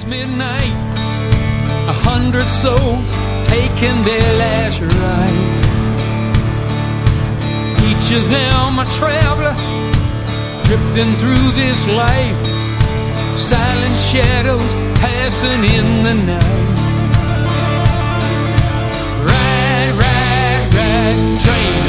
midnight, 100 souls taking their last ride. Each of them a traveler, drifting through this life, silent shadows passing in the night. Ride, ride, ride, train